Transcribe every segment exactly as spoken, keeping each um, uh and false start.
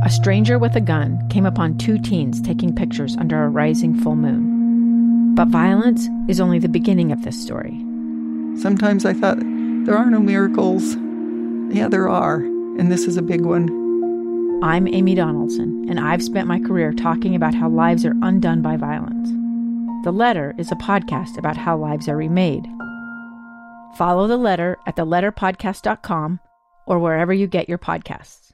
a stranger with a gun came upon two teens taking pictures under a rising full moon. But violence is only the beginning of this story. Sometimes I thought, there are no miracles. Yeah, there are, and this is a big one. I'm Amy Donaldson, and I've spent my career talking about how lives are undone by violence. The Letter is a podcast about how lives are remade. Follow The Letter at the letter podcast dot com or wherever you get your podcasts.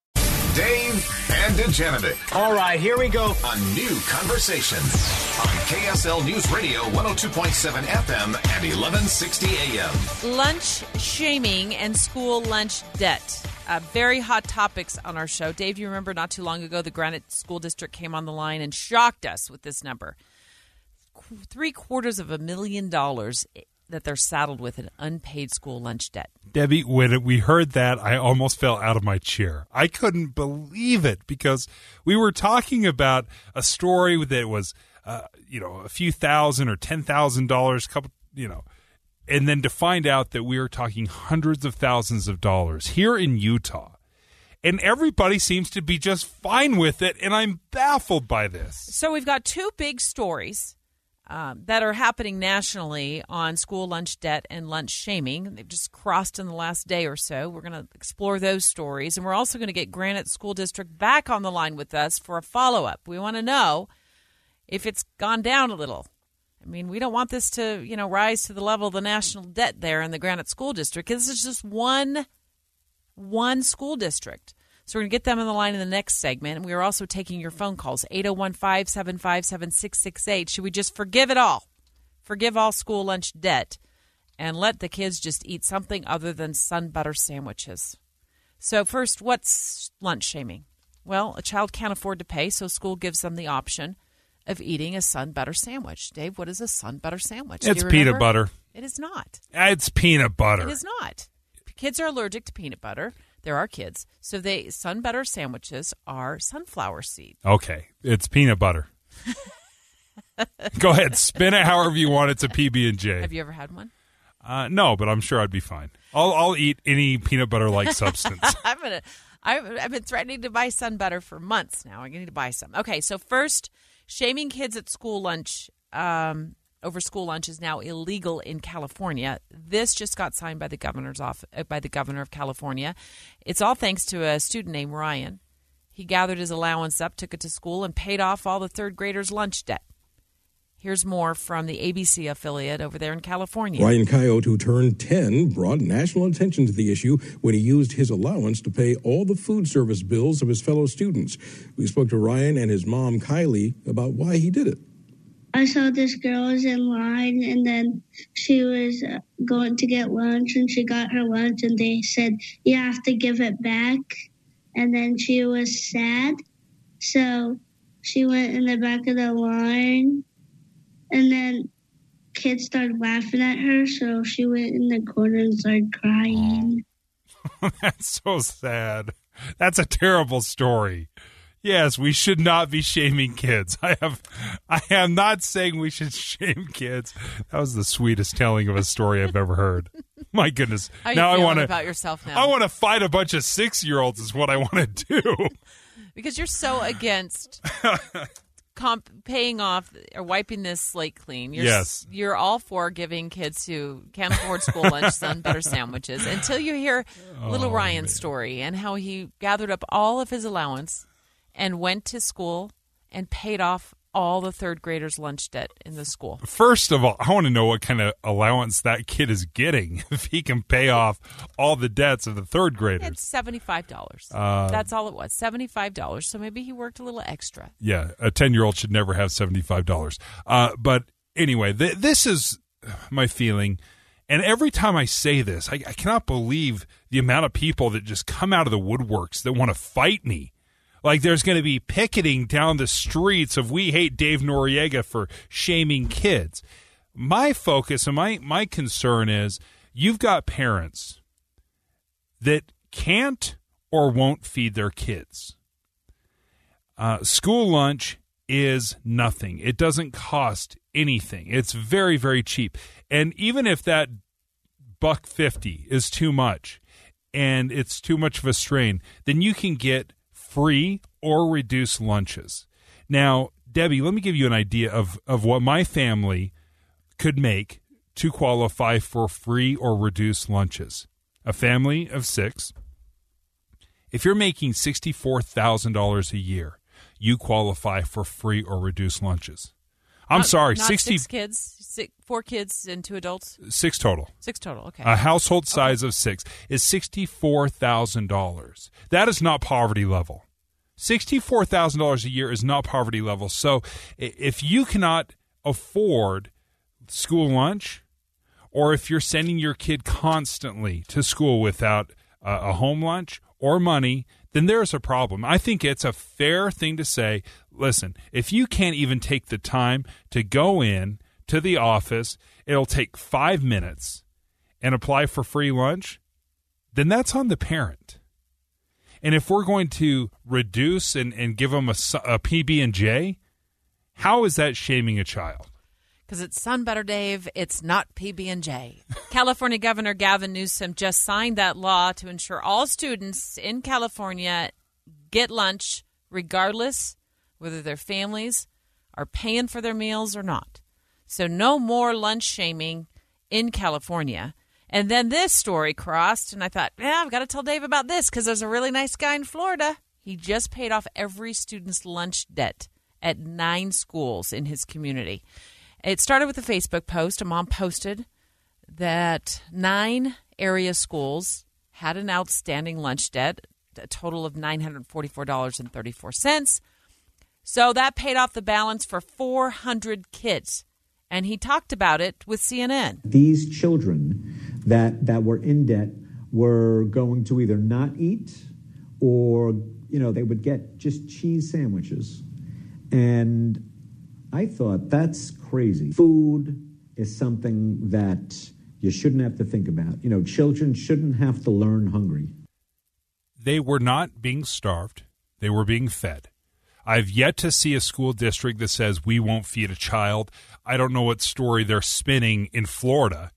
Dave and DeGenevieve. All right, here we go. A new conversation on K S L News Radio one oh two point seven F M and eleven sixty A M. Lunch shaming and school lunch debt. Uh, very hot topics on our show. Dave, you remember not too long ago the Granite School District came on the line and shocked us with this number. Qu- three quarters of a million dollars that they're saddled with in unpaid school lunch debt. Debbie, when we heard that, I almost fell out of my chair. I couldn't believe it because we were talking about a story that was, uh, you know, a few thousand or ten thousand dollars, couple, you know, and then to find out that we are talking hundreds of thousands of dollars here in Utah. And everybody seems to be just fine with it, and I'm baffled by this. So we've got two big stories Um, that are happening nationally on school lunch debt and lunch shaming. They've just crossed in the last day or so. We're going to explore those stories. And we're also going to get Granite School District back on the line with us for a follow-up. We want to know if it's gone down a little. I mean, we don't want this to, you know, rise to the level of the national debt there in the Granite School District. This is just one, one school district. So we're going to get them on the line in the next segment. And we are also taking your phone calls, eight oh one, five seven five, seven six six eight. Should we just forgive it all? Forgive all school lunch debt and let the kids just eat something other than sun butter sandwiches. So first, what's lunch shaming? Well, a child can't afford to pay, so school gives them the option of eating a sun butter sandwich. Dave, what is a sun butter sandwich? It's peanut butter. It is not. It's peanut butter. It is not. Kids are allergic to peanut butter. There are kids. So they sun butter sandwiches are sunflower seed. Okay. It's peanut butter. Go ahead. Spin it however you want. It's a P B and J. Have you ever had one? Uh, no, but I'm sure I'd be fine. I'll I'll eat any peanut butter-like substance. I'm gonna. I've, I've been threatening to buy sun butter for months now. I need to buy some. Okay, so first, shaming kids at school lunch um, over school lunch is now illegal in California. This just got signed by the governor's off by the governor of California. It's all thanks to a student named Ryan. He gathered his allowance up, took it to school, and paid off all the third graders' lunch debt. Here's more from the A B C affiliate over there in California. Ryan Coyote, who turned ten, brought national attention to the issue when he used his allowance to pay all the food service bills of his fellow students. We spoke to Ryan and his mom, Kylie, about why he did it. I saw this girl was in line, and then she was going to get lunch, and she got her lunch, and they said, you have to give it back. And then she was sad, so she went in the back of the line, and then kids started laughing at her, so she went in the corner and started crying. That's so sad. That's a terrible story. Yes, we should not be shaming kids. I have, I am not saying we should shame kids. That was the sweetest telling of a story I've ever heard. My goodness. How are you now feeling I want to about yourself now? I want to fight a bunch of six-year-olds is what I want to do. Because you're so against comp- paying off or wiping this slate clean. You're, yes. You're all for giving kids who can't afford school lunch sun butter sandwiches until you hear little Oh, Ryan's man. story and how he gathered up all of his allowance and went to school and paid off all the third graders' lunch debt in the school. First of all, I want to know what kind of allowance that kid is getting if he can pay off all the debts of the third graders. It's seventy-five dollars. Uh, That's all it was, seventy-five dollars. So maybe he worked a little extra. Yeah, a ten-year-old should never have seventy-five dollars. Uh, but anyway, th- this is my feeling. And every time I say this, I, I cannot believe the amount of people that just come out of the woodworks that want to fight me. Like there's going to be picketing down the streets of we hate Dave Noriega for shaming kids. My focus and my, my concern is you've got parents that can't or won't feed their kids. Uh, school lunch is nothing. It doesn't cost anything. It's very, very cheap. And even if that buck fifty is too much and it's too much of a strain, then you can get free or reduced lunches. Now, Debbie, let me give you an idea of, of what my family could make to qualify for free or reduced lunches. A family of six, if you're making sixty-four thousand dollars a year, you qualify for free or reduced lunches. I'm not, sorry, not sixty six kids, six, four kids and two adults. Six total. Six total. Okay. A household size okay. of six is sixty-four thousand dollars. That is not poverty level. Sixty-four thousand dollars a year is not poverty level. So, if you cannot afford school lunch, or if you're sending your kid constantly to school without uh, a home lunch or money, then there's a problem. I think it's a fair thing to say, listen, if you can't even take the time to go in to the office, it'll take five minutes and apply for free lunch, then that's on the parent. And if we're going to reduce and, and give them a, a P B and J, how is that shaming a child? Because it's Sun Better, Dave. It's not P B and J. California Governor Gavin Newsom just signed that law to ensure all students in California get lunch regardless whether their families are paying for their meals or not. So no more lunch shaming in California. And then this story crossed, and I thought, yeah, I've got to tell Dave about this because there's a really nice guy in Florida. He just paid off every student's lunch debt at nine schools in his community. It started with a Facebook post. A mom posted that nine area schools had an outstanding lunch debt, a total of nine hundred forty-four dollars and thirty-four cents. So that paid off the balance for four hundred kids. And he talked about it with C N N. These children that, that were in debt were going to either not eat or, you know, they would get just cheese sandwiches. And I thought, that's crazy. Food is something that you shouldn't have to think about. You know, children shouldn't have to learn hungry. They were not being starved. They were being fed. I've yet to see a school district that says we won't feed a child. I don't know what story they're spinning in Florida,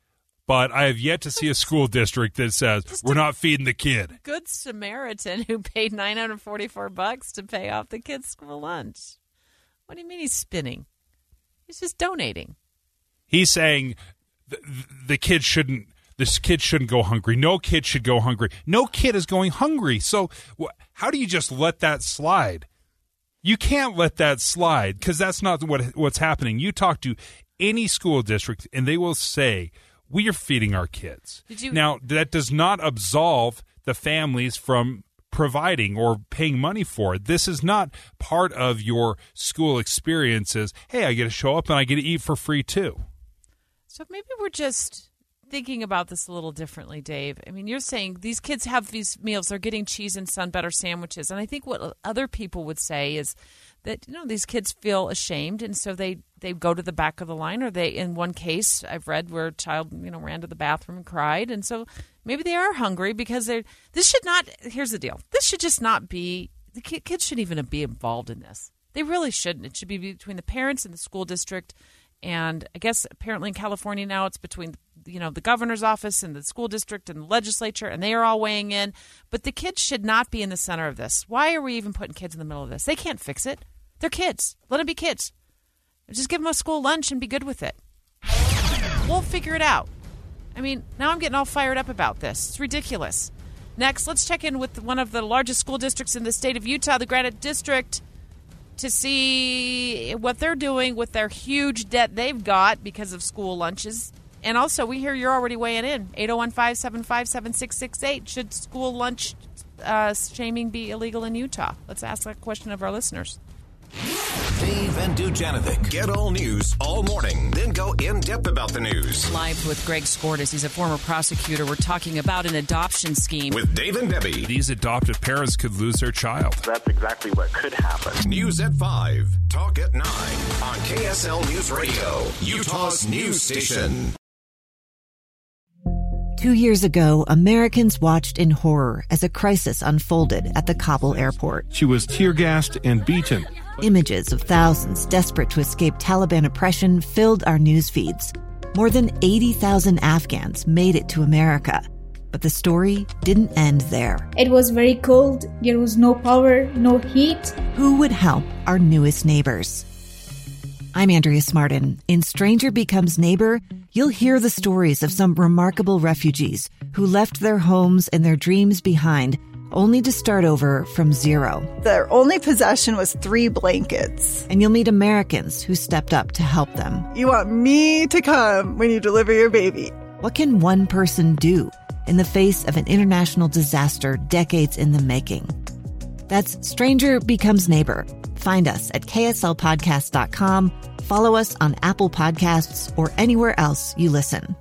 but I have yet to see a school district that says Just we're not feeding the kid. Good Samaritan who paid nine hundred forty-four bucks to pay off the kid's school lunch. What do you mean he's spinning? He's just donating. He's saying the, the kid shouldn't. This kid shouldn't go hungry. No kid should go hungry. No kid is going hungry. So wh- how do you just let that slide? You can't let that slide because that's not what what's happening. You talk to any school district and they will say, we are feeding our kids. Did you- now, that does not absolve the families from providing or paying money for it. This is not part of your school experiences. Hey, I get to show up and I get to eat for free too. So maybe we're just thinking about this a little differently, Dave. I mean, you're saying these kids have these meals, they're getting cheese and Sun Better sandwiches. And I think what other people would say is that, you know, these kids feel ashamed. And so they, they go to the back of the line, or they, in one case I've read where a child, you know, ran to the bathroom and cried. And so maybe they are hungry because they're, this should not, here's the deal. This should just not be, the kids shouldn't even be involved in this. They really shouldn't. It should be between the parents and the school district. And I guess apparently in California now it's between, you know, the governor's office and the school district and the legislature, and they are all weighing in. But the kids should not be in the center of this. Why are we even putting kids in the middle of this? They can't fix it. They're kids. Let them be kids. Just give them a school lunch and be good with it. We'll figure it out. I mean, now I'm getting all fired up about this. It's ridiculous. Next, let's check in with one of the largest school districts in the state of Utah, the Granite District, to see what they're doing with their huge debt they've got because of school lunches. And also, we hear you're already weighing in. eight oh one, five seven five, seven six six eight. Should school lunch uh, shaming be illegal in Utah? Let's ask that question of our listeners. Dave and Dujanovic get all news all morning, then go in-depth about the news. Live with Greg Skordas. He's a former prosecutor. We're talking about an adoption scheme. With Dave and Debbie. These adoptive parents could lose their child. That's exactly what could happen. News at five. Talk at nine. On K S L News Radio, Utah's news station. Two years ago, Americans watched in horror as a crisis unfolded at the Kabul airport. She was tear-gassed and beaten. Images of thousands desperate to escape Taliban oppression filled our news feeds. More than eighty thousand Afghans made it to America. But the story didn't end there. It was very cold. There was no power, no heat. Who would help our newest neighbors? I'm Andrea Smartin. In Stranger Becomes Neighbor, you'll hear the stories of some remarkable refugees who left their homes and their dreams behind, only to start over from zero. Their only possession was three blankets. And you'll meet Americans who stepped up to help them. You want me to come when you deliver your baby. What can one person do in the face of an international disaster decades in the making? That's Stranger Becomes Neighbor. Find us at K S L podcast dot com. Follow us on Apple Podcasts or anywhere else you listen.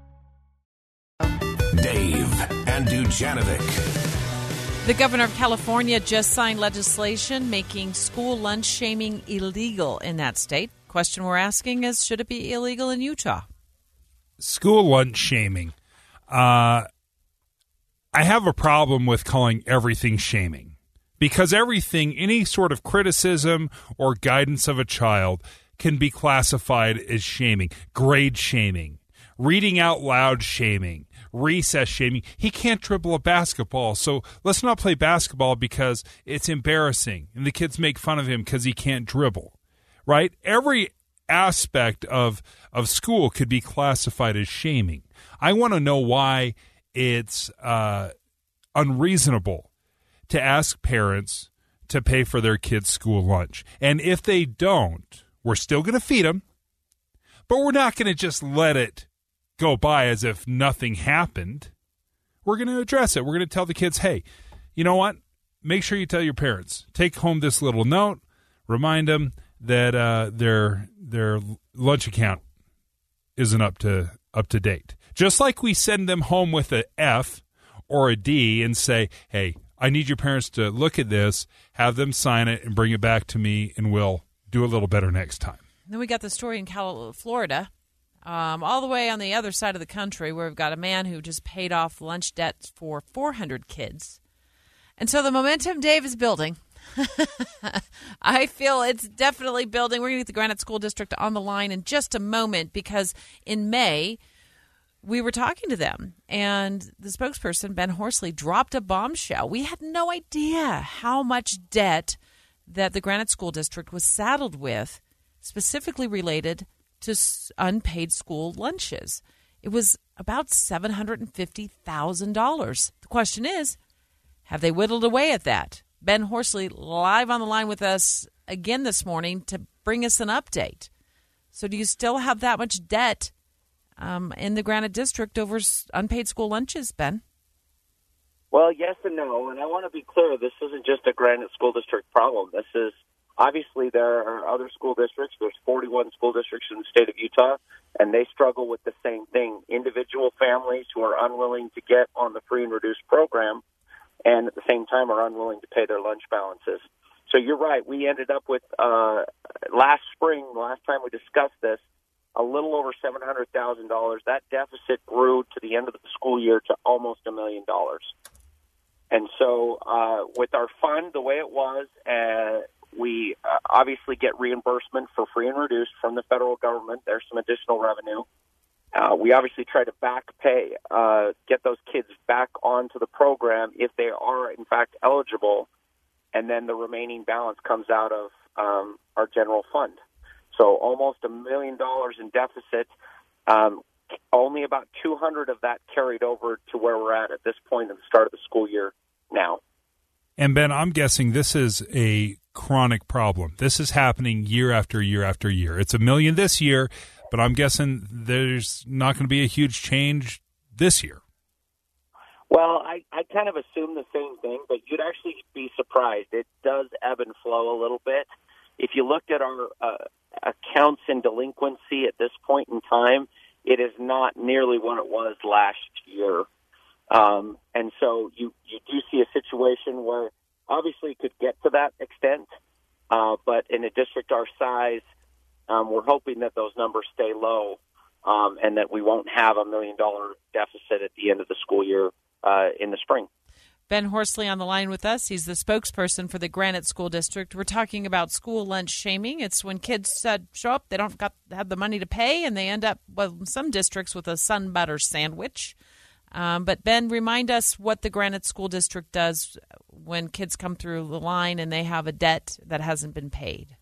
Dave and Dujanovic. The governor of California just signed legislation making school lunch shaming illegal in that state. Question we're asking is, should it be illegal in Utah? School lunch shaming. Uh, I have a problem with calling everything shaming, because everything, any sort of criticism or guidance of a child can be classified as shaming. Grade shaming, reading out loud shaming, recess shaming. He can't dribble a basketball, so let's not play basketball because it's embarrassing and the kids make fun of him because he can't dribble, right? Every aspect of of school could be classified as shaming. I want to know why it's uh, unreasonable to ask parents to pay for their kids' school lunch. And if they don't, we're still going to feed them, but we're not going to just let it go by as if nothing happened. We're going to address it. We're going to tell the kids, hey, you know what? Make sure you tell your parents. Take home this little note. Remind them that uh, their their lunch account isn't up to up to date. Just like we send them home with an F or a D and say, hey, I need your parents to look at this, have them sign it, and bring it back to me, and we'll do a little better next time. Then we got the story in Cal- Florida. Um, all the way on the other side of the country, where we've got a man who just paid off lunch debts for four hundred kids. And so the momentum, Dave, is building. I feel it's definitely building. We're going to get the Granite School District on the line in just a moment, because in May, we were talking to them, and the spokesperson, Ben Horsley, dropped a bombshell. We had no idea how much debt that the Granite School District was saddled with, specifically related to unpaid school lunches. It was about seven hundred fifty thousand dollars. The question is, have they whittled away at that? Ben Horsley live on the line with us again this morning to bring us an update. So do you still have that much debt um, in the Granite District over unpaid school lunches, Ben? Well, yes and no. And I want to be clear, this isn't just a Granite School District problem. This is Obviously, there are other school districts. There's forty-one school districts in the state of Utah, and they struggle with the same thing. Individual families who are unwilling to get on the free and reduced program and at the same time are unwilling to pay their lunch balances. So you're right. We ended up with, uh, last spring, the last time we discussed this, a little over seven hundred thousand dollars. That deficit grew to the end of the school year to almost a million dollars. And so uh, with our fund, the way it was, uh, we uh, obviously get reimbursement for free and reduced from the federal government. There's some additional revenue. Uh, we obviously try to back pay, uh, get those kids back onto the program if they are, in fact, eligible, and then the remaining balance comes out of um, our general fund. So almost a million dollars in deficit. Um, only about two hundred of that carried over to where we're at at this point at the start of the school year now. And Ben, I'm guessing this is a chronic problem. This is happening year after year after year. It's a million this year, but I'm guessing there's not going to be a huge change this year. Well, I, I kind of assume the same thing, but you'd actually be surprised. It does ebb and flow a little bit. If you looked at our uh, accounts in delinquency at this point in time, it is not nearly what it was last year. Um, and so you, you do see a situation where obviously it could get to that extent, uh, but in a district our size, um, we're hoping that those numbers stay low um, and that we won't have a million-dollar deficit at the end of the school year uh, in the spring. Ben Horsley on the line with us. He's the spokesperson for the Granite School District. We're talking about school lunch shaming. It's when kids uh, show up, they don't got, have the money to pay, and they end up, well, in some districts with a sun butter sandwich. Um, but, Ben, remind us what the Granite School District does when kids come through the line and they have a debt that hasn't been paid.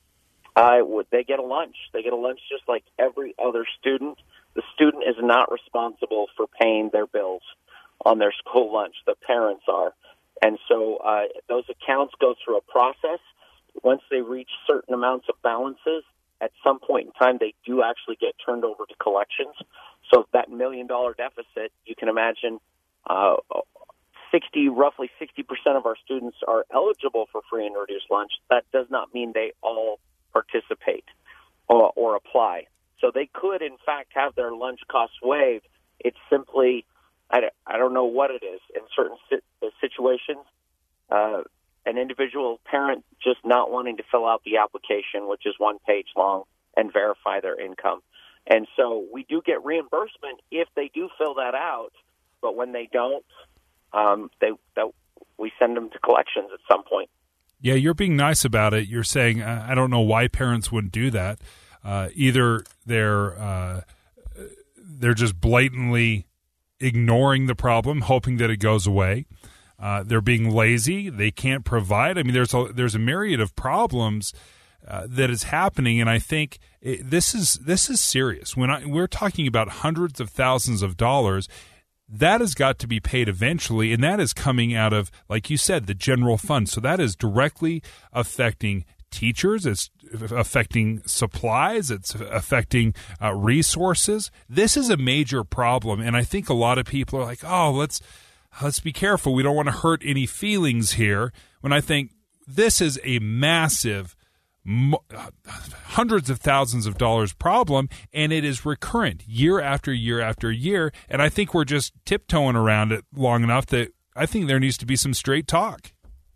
Uh, they get a lunch. They get a lunch just like every other student. The student is not responsible for paying their bills on their school lunch. The parents are. And so uh, those accounts go through a process. Once they reach certain amounts of balances, at some point in time, they do actually get turned over to collections. So that million-dollar deficit, you can imagine uh, sixty, roughly sixty percent of our students are eligible for free and reduced lunch. That does not mean they all participate or, or apply. So they could, in fact, have their lunch costs waived. It's simply, I, I don't know what it is. In certain situations, uh, an individual parent just not wanting to fill out the application, which is one page long, and verify their income. And so we do get reimbursement if they do fill that out, but when they don't, um, they, they we send them to collections at some point. Yeah, you're being nice about it. You're saying, I don't know why parents wouldn't do that. Uh, either they're uh, they're just blatantly ignoring the problem, hoping that it goes away. Uh, they're being lazy. They can't provide. I mean, there's a, there's a myriad of problems uh, that is happening, and I think it, this is this is serious. When I, we're talking about hundreds of thousands of dollars, that has got to be paid eventually, and that is coming out of, like you said, the general fund. So that is directly affecting teachers. It's affecting supplies. It's affecting uh, resources. This is a major problem, and I think a lot of people are like, "Oh, let's let's be careful. We don't want to hurt any feelings here." When I think this is a massive, mo- hundreds of thousands of dollars problem, and it is recurrent year after year after year. And I think we're just tiptoeing around it long enough that I think there needs to be some straight talk.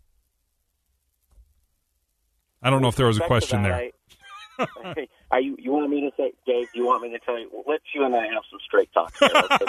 I don't know if there was a question that, there. I, are you, you want me to say, Dave, you want me to tell you, well, let's you and I have some straight talk here, okay,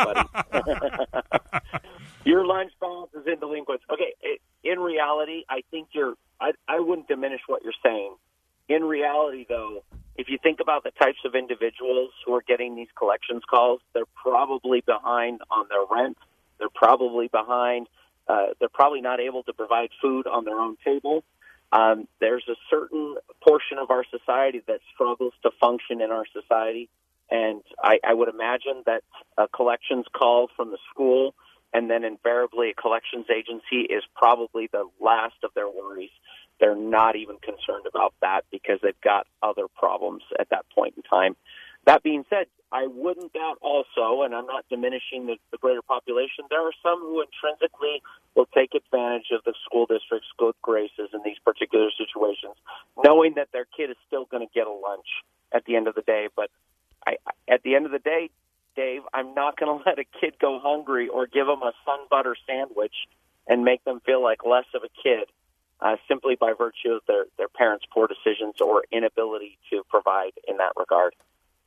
buddy? Your lunch balance is in delinquents. Okay, it, in reality, I think you're, I, I wouldn't diminish what you're saying. In reality, though, if you think about the types of individuals who are getting these collections calls, they're probably behind on their rent. They're probably behind. Uh, they're probably not able to provide food on their own table. Um, there's a certain portion of our society that struggles to function in our society, and I, I would imagine that a collections call from the school and then invariably a collections agency is probably the last of their worries. They're not even concerned about that because they've got other problems at that point in time. That being said, I wouldn't doubt also, and I'm not diminishing the, the greater population, there are some who intrinsically will take advantage of the school district's good graces in these particular situations, knowing that their kid is still going to get a lunch at the end of the day. But I, at the end of the day, Dave, I'm not going to let a kid go hungry or give them a sun butter sandwich and make them feel like less of a kid uh, simply by virtue of their, their parents' poor decisions or inability to provide in that regard.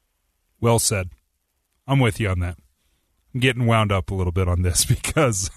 Well said. I'm with you on that. I'm getting wound up a little bit on this because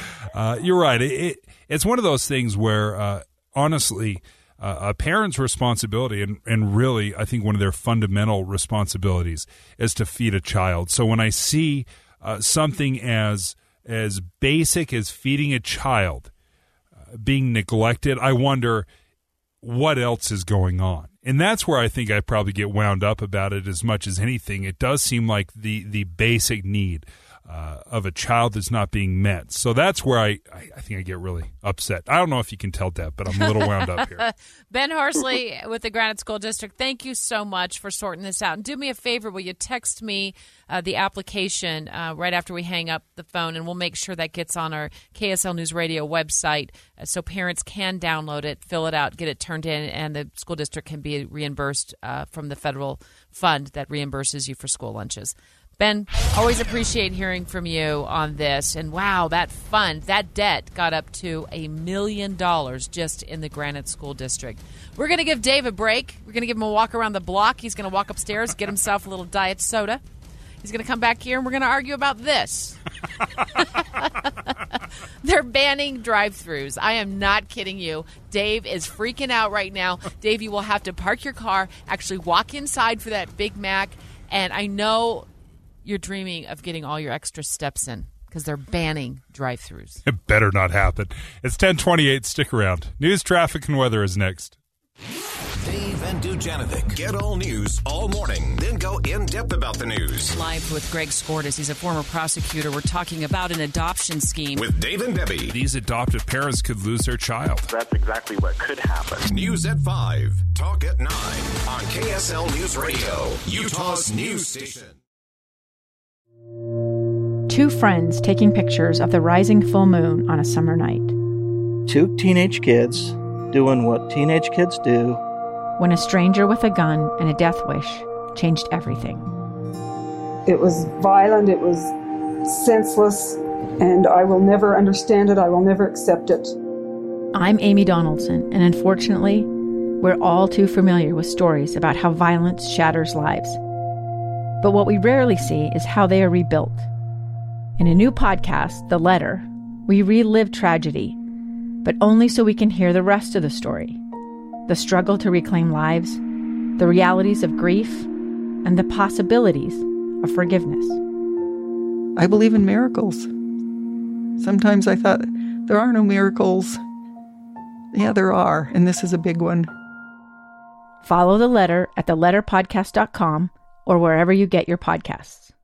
uh, you're right. It, it, it's one of those things where, uh, honestly, uh, a parent's responsibility and, and really I think one of their fundamental responsibilities is to feed a child. So when I see uh, something as as basic as feeding a child uh, being neglected, I wonder what else is going on. And that's where I think I probably get wound up about it as much as anything. It does seem like the, the basic need uh, of a child is not being met. So that's where I, I, I think I get really upset. I don't know if you can tell, Deb, but I'm a little wound up here. Ben Horsley with the Granite School District, thank you so much for sorting this out. And do me a favor, will you text me uh, the application uh, right after we hang up the phone, and we'll make sure that gets on our K S L News Radio website uh, so parents can download it, fill it out, get it turned in, and the school district can be reimbursed uh, from the federal fund that reimburses you for school lunches. Ben, always appreciate hearing from you on this. And wow, that fund, that debt got up to a million dollars just in the Granite School District. We're going to give Dave a break. We're going to give him a walk around the block. He's going to walk upstairs, get himself a little diet soda. He's going to come back here, and we're going to argue about this. They're banning drive-thrus. I am not kidding you. Dave is freaking out right now. Dave, you will have to park your car, actually walk inside for that Big Mac, and I know you're dreaming of getting all your extra steps in because they're banning drive-thrus. It better not happen. It's ten twenty-eight. Stick around. News, traffic, and weather is next. Dave and Dujanovic get all news all morning, then go in-depth about the news. Live with Greg Skordas. He's a former prosecutor. We're talking about an adoption scheme. With Dave and Debbie. These adoptive parents could lose their child. That's exactly what could happen. News at five. Talk at nine. On K S L News Radio, Utah's news station. Two friends taking pictures of the rising full moon on a summer night. Two teenage kids doing what teenage kids do. When a stranger with a gun and a death wish changed everything. It was violent, it was senseless, and I will never understand it, I will never accept it. I'm Amy Donaldson, and unfortunately, we're all too familiar with stories about how violence shatters lives. But what we rarely see is how they are rebuilt. In a new podcast, The Letter, we relive tragedy, but only so we can hear the rest of the story. The struggle to reclaim lives, the realities of grief, and the possibilities of forgiveness. I believe in miracles. Sometimes I thought, there are no miracles. Yeah, there are, and this is a big one. Follow The Letter at the letter podcast dot com or wherever you get your podcasts.